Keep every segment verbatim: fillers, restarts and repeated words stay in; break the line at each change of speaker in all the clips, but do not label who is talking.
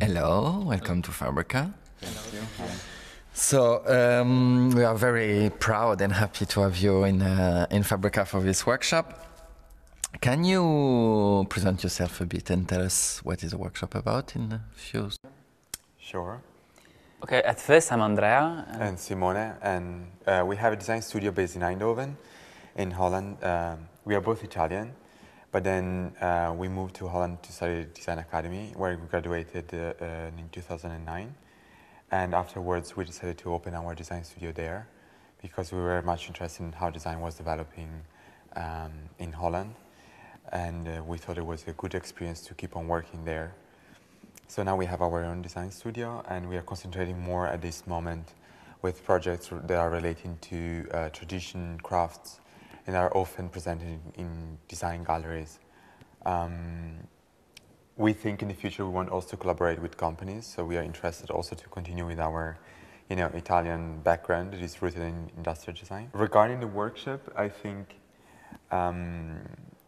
Hello, welcome to Fabrica.
Thank you. Hi.
So um, we are very proud and happy to have you in uh, in Fabrica for this workshop. Can you present yourself a bit and tell us what is the workshop about in a few?
Sure.
Okay, at first I'm Andrea.
And, and Simone, and uh, we have a design studio based in Eindhoven, in Holland. Um, we are both Italian, but then uh, we moved to Holland to study design academy, where we graduated uh, uh, in two thousand nine. And afterwards, we decided to open our design studio there, because we were much interested in how design was developing um, in Holland, and uh, we thought it was a good experience to keep on working there. So now we have our own design studio, and we are concentrating more at this moment with projects that are relating to uh, tradition, crafts, and are often presented in, in design galleries. Um, we think in the future we want also to collaborate with companies, so we are interested also to continue with our you know, Italian background that is rooted in industrial design. Regarding the workshop, I think um,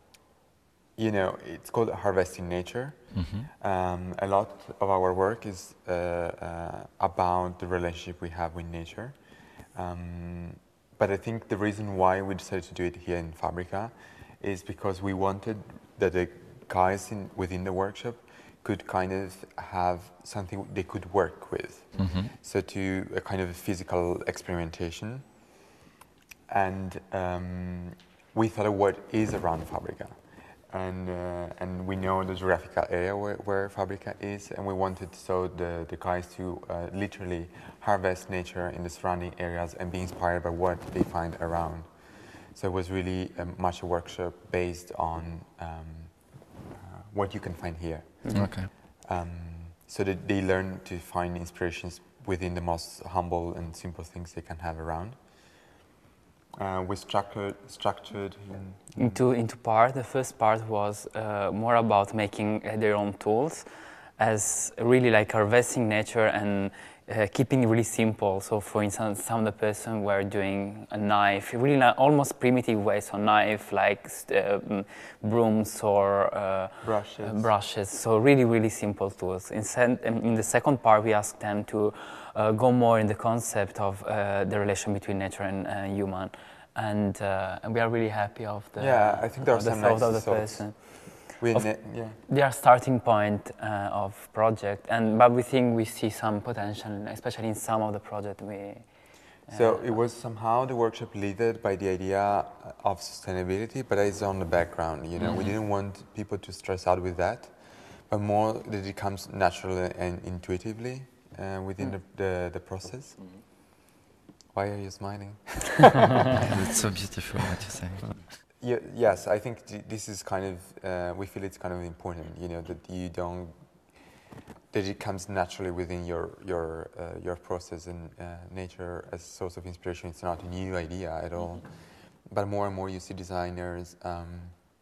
you know, it's called Harvesting Nature. Mm-hmm. um, a lot of our work is uh, uh, about the relationship we have with nature. Um, but I think the reason why we decided to do it here in Fabrica is because we wanted that the guys in, within the workshop could kind of have something they could work with. Mm-hmm. So to a kind of a physical experimentation. And um, we thought of what is around Fabrica. And, uh, and we know the geographical area where, where Fabrica is, and we wanted so the, the guys to uh, literally harvest nature in the surrounding areas and be inspired by what they find around. So it was really um, much a workshop based on um, uh, what you can find here.
Mm-hmm. Okay.
Um, so that they learn to find inspirations within the most humble and simple things they can have around. Uh, we structured, structured in,
into into part. The first part was uh, more about making uh, their own tools, as really like harvesting nature and uh, keeping it really simple. So, for instance, some of the person were doing a knife, really like almost primitive ways. So, knife like uh, brooms or uh,
brushes.
Uh, brushes. So, really, really simple tools. Instead, in the second part, we asked them to uh, go more in the concept of uh, the relation between nature and uh, human. And, uh, and we are really happy of the
yeah. I think there are
the
some
thought
nice
of the
thoughts.
person.
Of,
of,
yeah.
They are starting point uh, of project, and but we think we see some potential, especially in some of the project we. Uh,
so it was somehow the workshop led by the idea of sustainability, but it's on the background. You know, mm-hmm. we didn't want people to stress out with that, but more that it comes naturally and intuitively uh, within mm. the, the the process. Mm-hmm. Why are you smiling?
It's so beautiful what you say.
Yeah, yes, I think this is kind of, uh, we feel it's kind of important, you know, that you don't, that it comes naturally within your your uh, your process, and uh, nature as a source of inspiration. It's not a new idea at all, but more and more you see designers um,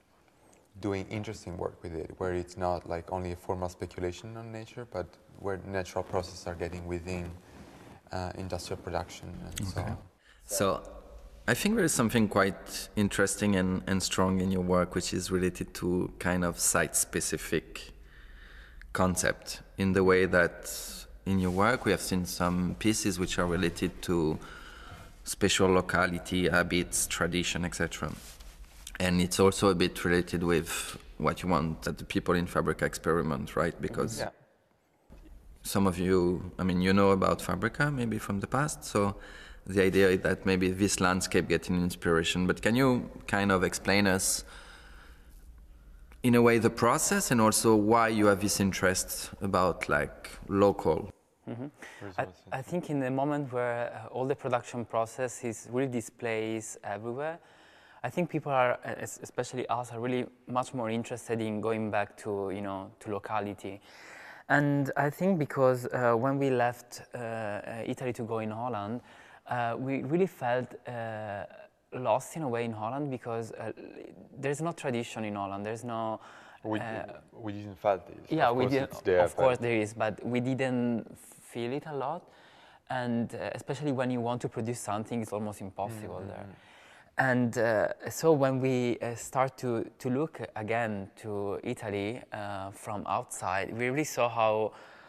doing interesting work with it, where it's not like only a formal speculation on nature, but where natural processes are getting within uh, industrial production and
okay.
so on.
So, I think there is something quite interesting and, and strong in your work, which is related to kind of site-specific concept, in the way that in your work we have seen some pieces which are related to special locality, habits, tradition, et cetera. And it's also a bit related with what you want that the people in Fabrica experiment, right? Because yeah. some of you, I mean, you know about Fabrica maybe from the past, so the idea is that maybe this landscape getting inspiration, but can you kind of explain us in a way the process and also why you have this interest about like local?
Mm-hmm. I, I think in the moment where uh, all the production process is really displays everywhere, I think people are, especially us, are really much more interested in going back to, you know, to locality. And I think because uh, when we left uh, Italy to go in Holland, Uh, we really felt uh, lost in a way in Holland, because uh, there's no tradition in Holland. There's no. Uh,
we, we didn't feel it.
Yeah,
of
we
course
did.
It's there,
of course there is, but we didn't feel it a lot, and uh, especially when you want to produce something, it's almost impossible mm-hmm. there. And uh, so when we uh, start to to look again to Italy uh, from outside, we really saw how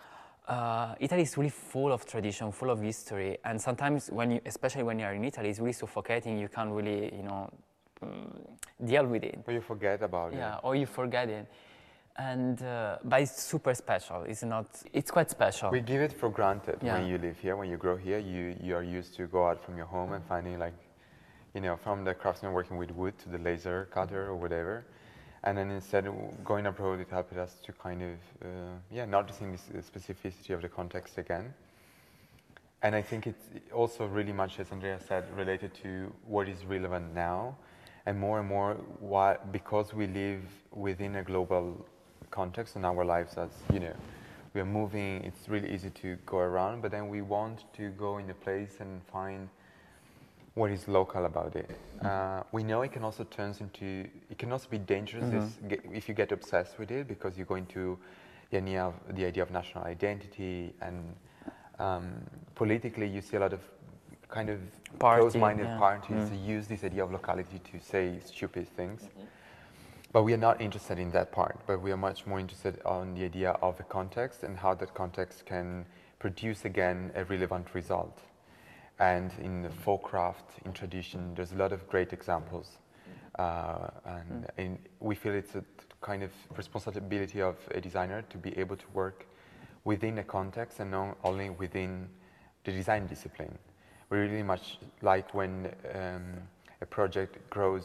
Uh, Italy is really full of tradition, full of history, and sometimes when you, especially when you're in Italy, it's really suffocating. You can't really, you know, um, deal with it.
Or you forget about
yeah,
it.
Yeah, or you forget it. And uh, but it's super special. It's not. It's quite special.
We give it for granted
Yeah.
when you live here, when you grow here. You you are used to go out from your home and finding, like, you know, from the craftsman working with wood to the laser cutter or whatever. And then instead of going abroad, it helped us to kind of, uh, yeah, noticing the specificity of the context again. And I think it's also really much, as Andrea said, related to what is relevant now. And more and more, why, because we live within a global context in our lives, as, you know, we are moving, it's really easy to go around, but then we want to go in a place and find what is local about it. Uh, we know it can also turn into, it can also be dangerous mm-hmm. if, if you get obsessed with it, because you go into the idea of, the idea of national identity, and um, politically you see a lot of kind of Party, close-minded yeah. parties mm. use this idea of locality to say stupid things. Mm-hmm. But we are not interested in that part, but we are much more interested on the idea of the context and how that context can produce again a relevant result. And in the folk craft, in tradition, there's a lot of great examples. Uh, and mm. in, we feel it's a kind of responsibility of a designer to be able to work within a context and not only within the design discipline. We really much like when um, a project grows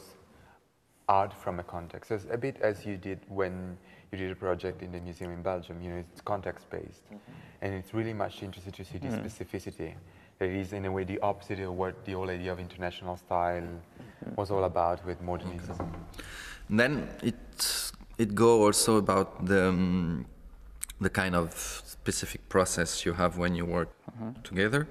out from a context. It's a bit as you did when you did a project in the museum in Belgium. You know, it's context-based. Mm-hmm. And it's really much interesting to see the mm. specificity. That is, in a way, the opposite of what the whole idea of international style was all about with modernism.
Okay. Then it it go also about the um, the kind of specific process you have when you work mm-hmm. together.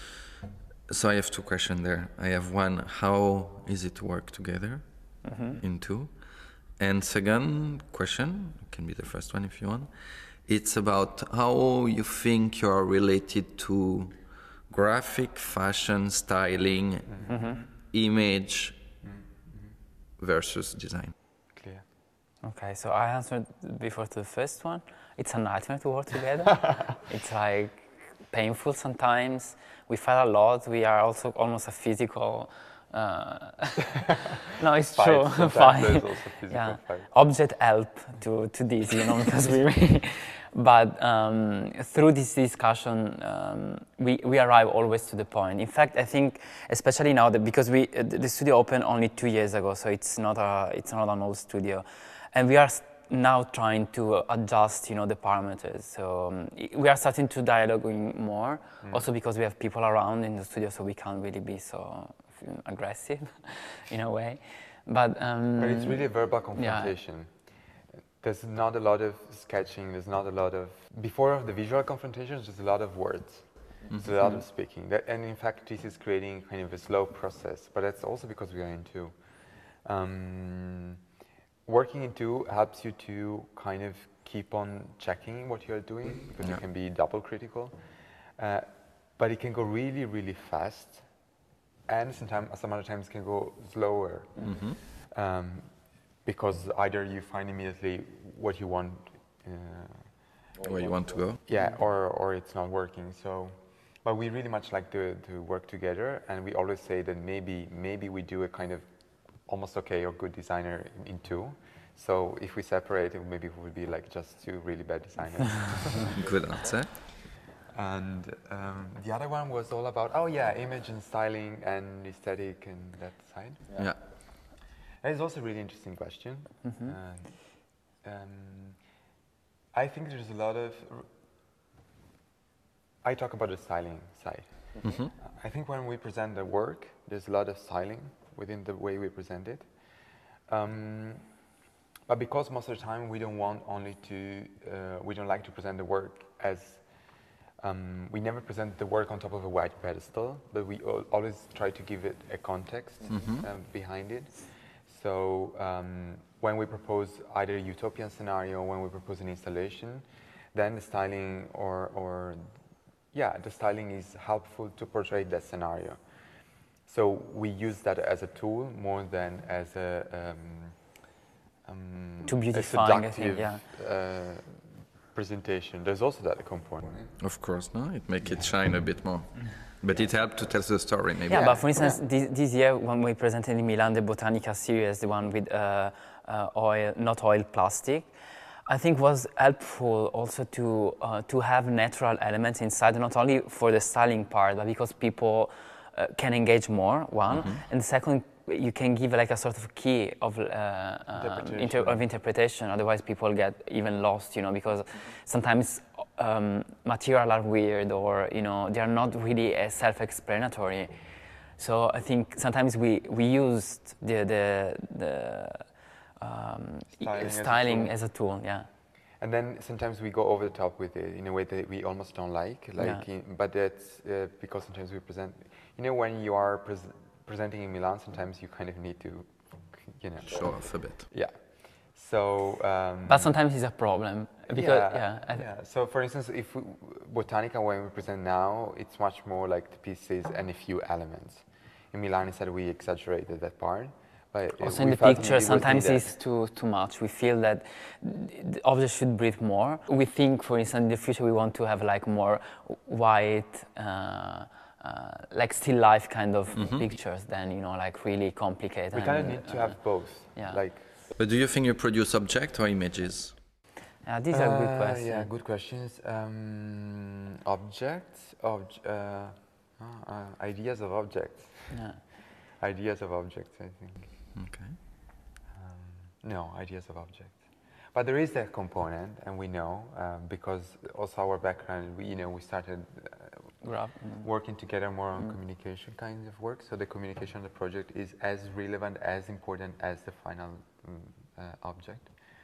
So I have two questions there. I have one: how is it to work together? Mm-hmm. In two, and second question can be the first one if you want. It's about how you think you are related to graphic, fashion, styling, mm-hmm. image mm-hmm. versus design.
Clear.
Okay, so I answered before to the first one. It's a nightmare to work together. It's like painful sometimes. We fight a lot. We are also almost a physical. Uh, no, it's
fight,
true. Fight.
Yeah. Fight.
Object help to, to this, you know, because we really. But um, through this discussion, um, we, we arrive always to the point. In fact, I think, especially now, that because we uh, the studio opened only two years ago, so it's not a it's not an old studio, and we are now trying to adjust, you know, the parameters. So um, we are starting to dialoguing more, mm. also because we have people around in the studio, so we can't really be so aggressive, in a way. But um,
but it's really a verbal confrontation. Yeah. There's not a lot of sketching, there's not a lot of... Before the visual confrontations, there's a lot of words. Mm-hmm. There's a lot of speaking. That, and in fact, this is creating kind of a slow process, but that's also because we are in two. Um, working in two helps you to kind of keep on checking what you're doing, because yeah. you can be double critical. Uh, but it can go really, really fast, and sometimes, some other times it can go slower. Mm-hmm. Um, because either you find immediately what you want, uh,
where you want to go,
yeah, or or it's not working. So, but we really much like to to work together, and we always say that maybe maybe we do a kind of almost okay or good designer in, in two. So if we separate, it maybe we would be like just two really bad designers.
Good answer.
And um, the other one was all about oh yeah, image and styling and aesthetic and that side.
Yeah. yeah.
That is also a really interesting question. Mm-hmm. uh, um, I think there's a lot of... I talk about the styling side. Mm-hmm. uh, I think when we present the work, there's a lot of styling within the way we present it. Um, but because most of the time we don't want only to... Uh, we don't like to present the work as... Um, we never present the work on top of a white pedestal, but we al- always try to give it a context mm-hmm. um, behind it. So um, when we propose either a utopian scenario, when we propose an installation, then the styling or, or yeah, the styling is helpful to portray that scenario. So we use that as a tool more than as a, um, um,
to beautify,
a seductive
I think, yeah.
uh, presentation. There's also that component.
Of course, no, it makes it shine a bit more. But it helped to tell the story, maybe.
Yeah, but for instance, this, this year when we presented in Milan the Botanica series, the one with uh, uh, oil, not oil plastic, I think was helpful also to uh, to have natural elements inside, not only for the styling part, but because people uh, can engage more. One, mm-hmm. and second, you can give like a sort of key of uh,
interpretation.
Um, inter of interpretation. Otherwise, people get even lost, you know, because sometimes um, material are weird, or you know, they are not really uh, self-explanatory. So I think sometimes we we used the the the um,
styling,
styling
as, a
as a tool, yeah.
And then sometimes we go over the top with it in a way that we almost don't like, like.
Yeah.
In, but that's uh, because sometimes we present. You know, when you are pres presenting in Milan, sometimes you kind of need to, you know,
show off a bit.
Yeah. So. Um,
but sometimes it's a problem because
yeah.
Yeah.
yeah. So for instance, if we, Botanica, when we present now, it's much more like the pieces and a few elements. In Milan, instead, we exaggerated that part. But
also in the picture, sometimes it's too too much. We feel that the object should breathe more. We think, for instance, in the future we want to have like more white, uh, uh, like still life kind of mm-hmm. pictures than, you know, like really complicated.
We kind of need to uh, have both.
Yeah.
Like.
But do you think you produce object or images?
Yeah, these are
uh,
good questions.
Yeah, good questions. Um, objects, obj uh, uh, ideas of objects.
Yeah.
Ideas of objects, I think.
Okay.
Um, no, ideas of objects. But there is that component, and we know, um, because also our background, we, you know, we started uh,
mm.
working together more on
mm.
communication kinds of work, so the communication of the project is as relevant, as important as the final um, uh, object.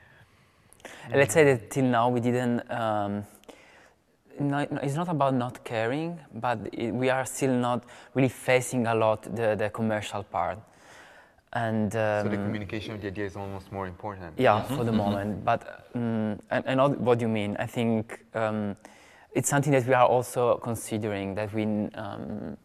And let's say that till now we didn't, um, no, it's not about not caring, but it, we are still not really facing a lot the, the commercial part. And, um,
so the communication of the idea is almost more important.
Yeah, mm-hmm. for the moment. But um, I, I know what you mean. I think um, it's something that we are also considering, that we um,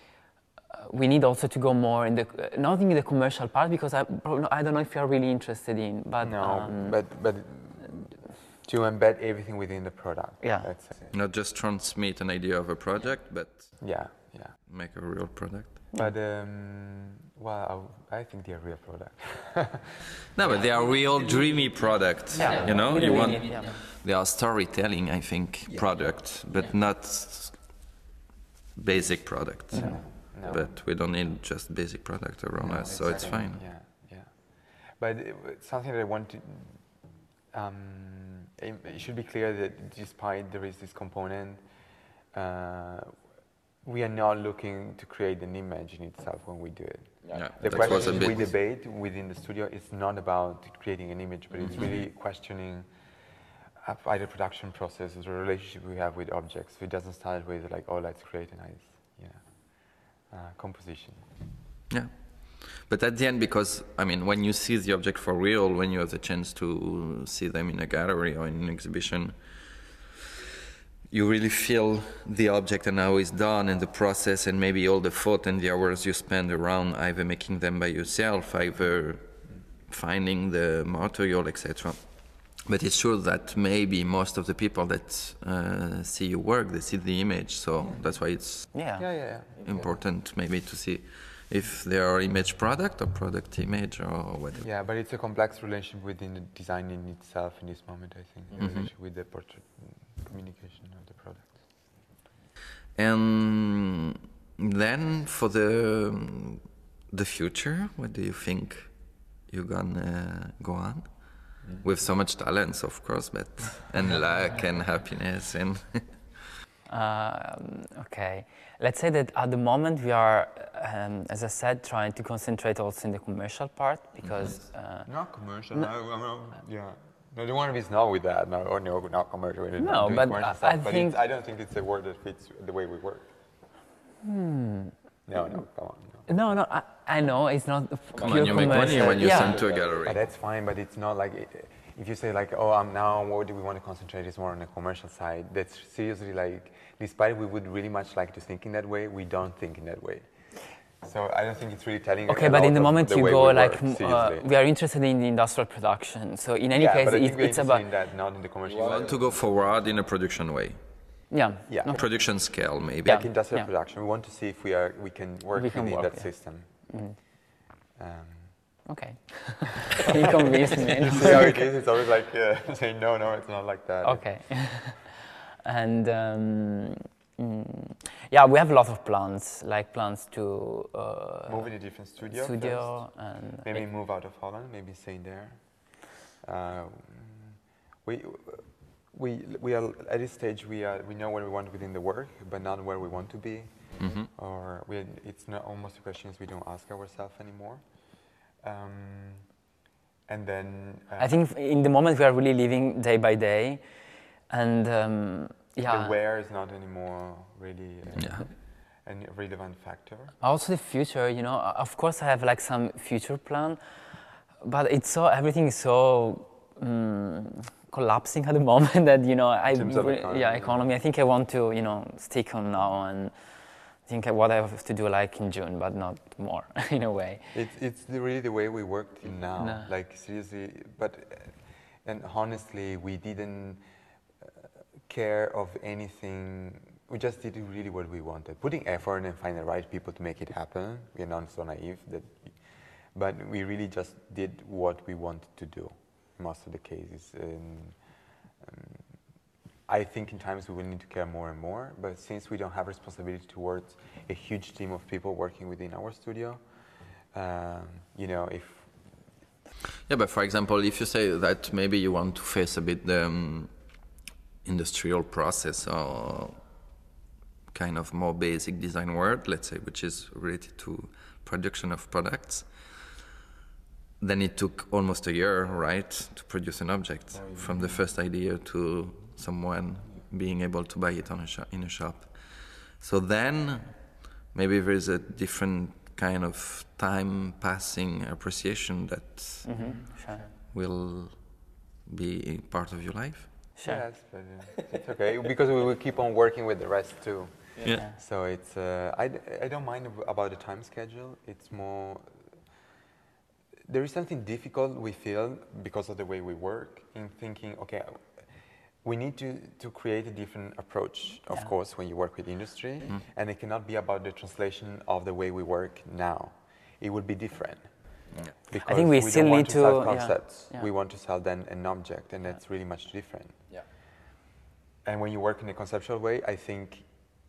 we need also to go more in the not in the commercial part, because I I don't know if you are really interested in. But
no,
um,
but but to embed everything within the product.
Yeah.
That's it.
Not just transmit an idea of a project, but
yeah, yeah,
make a real product.
But um, well, I think they're real product.
No, but they are real dreamy products.
Yeah.
You know,
really,
you want.
really, yeah.
They are storytelling, I think, yeah. product, but yeah. not basic products.
No. No.
But we don't need just basic product around
no,
us, exactly. So it's fine.
Yeah, yeah. But it, something that I want to. Um, it, it should be clear that despite there is this component, uh, we are not looking to create an image in itself when we do it.
Yeah,
the
that
question we debate within the studio is not about creating an image, but it's really questioning either production process or the relationship we have with objects. So it doesn't start with like, oh, let's create a nice, yeah, uh, composition.
Yeah. But at the end, because, I mean, when you see the object for real, when you have the chance to see them in a gallery or in an exhibition, you really feel the object and how it's done and the process, and maybe all the thought and the hours you spend around either making them by yourself, either finding the material, et cetera. But it's true that maybe most of the people that uh, see your work, they see the image, so yeah. that's why it's
yeah.
Yeah, yeah, yeah.
important maybe to see if they are image product or product image or whatever.
Yeah, but it's a complex relationship within the design in itself in this moment, I think,
mm-hmm.
relationship with the portrait communication of the product.
And then for the the future, what do you think you're gonna go on? Mm-hmm. With so much talents, of course, but and luck and happiness and.
Um, okay, let's say that at the moment we are, um, as I said, trying to concentrate also in the commercial part, because
mm-hmm. uh, not commercial. No, no, no, yeah, no, the one is not with that. No, or no, not commercial. We're
no,
not
but
commercial
I,
stuff,
I
but
think
I don't think it's a word that fits the way we work.
Hmm.
No, no, come on.
No, no, no I, I know it's not
come
pure
on, you
commercial.
make money when you
yeah.
send to a gallery.
But that's fine. But it's not like. It, if you say like, oh, I'm now, what do we want to concentrate is more on the commercial side, that's seriously like, despite we would really much like to think in that way, we don't think in that way. So I don't think it's really telling.
Okay,
a
but
lot
in the
of
moment
the
you
way
go
we
like,
work,
m- uh,
seriously.
we are interested in the industrial production. So in any
Yeah,
case,
but I
it,
think we're
it's
interested
about
in that, not in the commercial.
You want to go forward in a production way,
yeah,
Yeah.
okay.
production scale maybe.
Yeah.
Like industrial
yeah.
production, we want to see if we are we can work
We can
within
work,
that
yeah.
system.
Mm.
Um,
Okay, you convinced me.
you see how it is? It's always like uh, saying no, no, it's not like that.
Okay. And um, mm, yeah, we have a lot of plans, like plans to uh,
Move in a different studio.
studio
First.
and
Maybe move out of Holland. Maybe stay there. Uh, we we we are at this stage. We are we know where we want within the work, but not where we want to be.
Mhm.
Or we it's not almost the questions we don't ask ourselves anymore. Um, and then uh,
I think in the moment we are really living day by day, and um, yeah.
the where is not anymore really uh,
Yeah.
a relevant factor.
Also the future, you know. Of course, I have like some future plan, but it's so everything is so um, collapsing at the moment that you know I
In terms of economy,
yeah
yeah.
economy. I think I want to you know stick on now and think what I have to do like in June, but not more in a way.
It's it's the, really the way we work till now.
No.
Like seriously, but uh, and honestly, we didn't uh, care of anything. We just did really what we wanted, putting effort and find the right people to make it happen. We're not so naive that, but we really just did what we wanted to do. Most of the cases. And, um, I think in times we will need to care more and more, but since we don't have responsibility towards a huge team of people working within our studio, um, you know, if...
Yeah, but for example, if you say that maybe you want to face a bit the um, industrial process or kind of more basic design world, let's say, which is related to production of products, then it took almost a year, right, to produce an object, from the first idea to someone being able to buy it on a shop, in a shop. So then maybe there is a different kind of time passing appreciation that
Mm-hmm. Sure.
will be part of your life.
Sure.
Yes, but uh, it's okay, because we will keep on working with the rest too.
Yeah.
So it's, uh, I, I don't mind ab- about the time schedule, it's more, there is something difficult we feel because of the way we work in thinking, okay, we need to, to create a different approach, of
Yeah.
course, when you work with industry, and it cannot be about the translation of the way we work now. It would be different.
Yeah.
Because
think we
don't
still
want
need
to
to-
sell
yeah,
concepts.
yeah.
We want to sell then an object, and that's really much different.
Yeah.
And when you work in a conceptual way, I think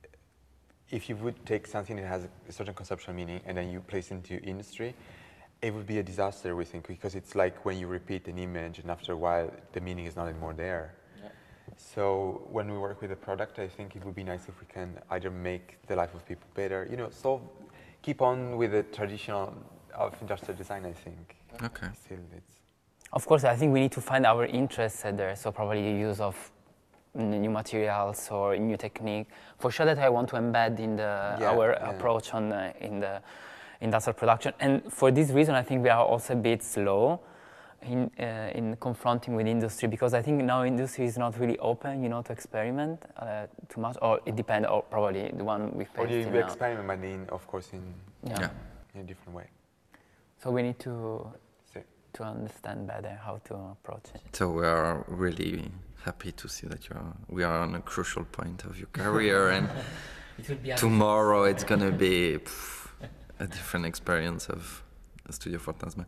if you would take something that has a certain conceptual meaning and then you place it into industry, it would be a disaster, we think, because it's like when you repeat an image and after a while the meaning is not anymore there.
Yeah.
So when we work with a product, I think it would be nice if we can either make the life of people better, you know, solve, keep on with the traditional of industrial design, I think.
Okay.
Still, it's
Of course, I think we need to find our interests there. So probably the use of n- new materials or new technique. For sure, that I want to embed in the
Yeah,
our
yeah.
approach on uh, in the industrial production. And for this reason, I think we are also a bit slow in uh, in confronting with industry, because I think now industry is not really open, you know, to experiment uh, too much. Or it depends. Or probably the one we
or
faced
you
in now.
experiment, but in, of course, in,
Yeah.
Yeah.
in a different way.
So we need to
So,
to understand better how to approach it.
So we are really happy to see that you are, we are on a crucial point of your career, and
It will be
tomorrow it's gonna be pff, a different experience of Studio Fantasma.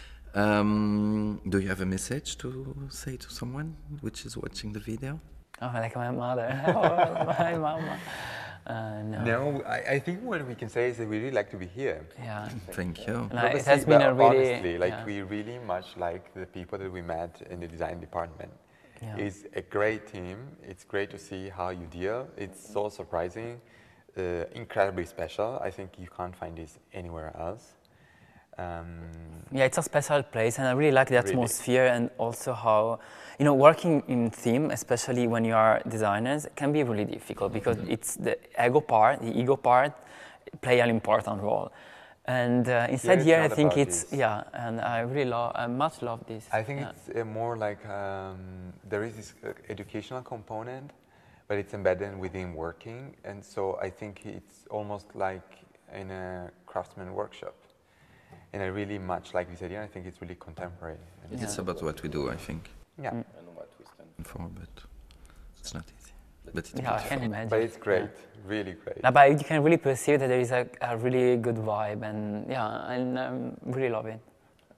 Um, do you have a message to say to someone which is watching the video?
Oh, like my mother. Oh, my mama. Uh, no.
no, I, I think what we can say is that we really like to be here.
Yeah.
Thank you.
No, it
Honestly,
has been
but
a really.
honestly, like
yeah.
we really much like the people that we met in the design department.
Yeah.
It's a great team. It's great to see how you deal. It's so surprising, uh, incredibly special. I think you can't find this anywhere else. Um,
Yeah, it's a special place, and I really like the
Really.
atmosphere and also how, you know, working in theme, especially when you are designers, can be really difficult because it's the ego part, the ego part, play an important role. And uh, instead
it's
here, I
not
think
about
it's
this.
yeah, and I really love, I much love this.
I think
yeah.
it's uh, more like um, there is this uh, educational component, but it's embedded within working, and so I think it's almost like in a craftsman workshop. And I really much like this idea. I think it's really contemporary. And
It's about what we do, I think.
yeah.
Mm.
And what we stand for, but it's not easy. But it's
Yeah, I
beautiful.
can imagine.
But it's great,
Yeah.
really great.
No, but you can really perceive that there is a, a really good vibe, and yeah, and um, really love it.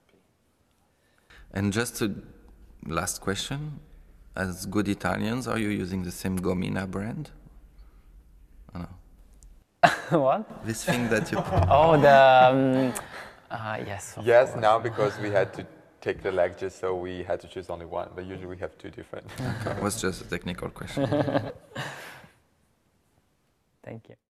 And just a last question. As good Italians, are you using the same Gomina brand? Oh, no.
What?
This thing that you...
Oh, the um, uh, yes. of
Yes,
course.
now because we had to take the lecture, so we had to choose only one. But usually we have two different.
It was just a technical question.
Thank you.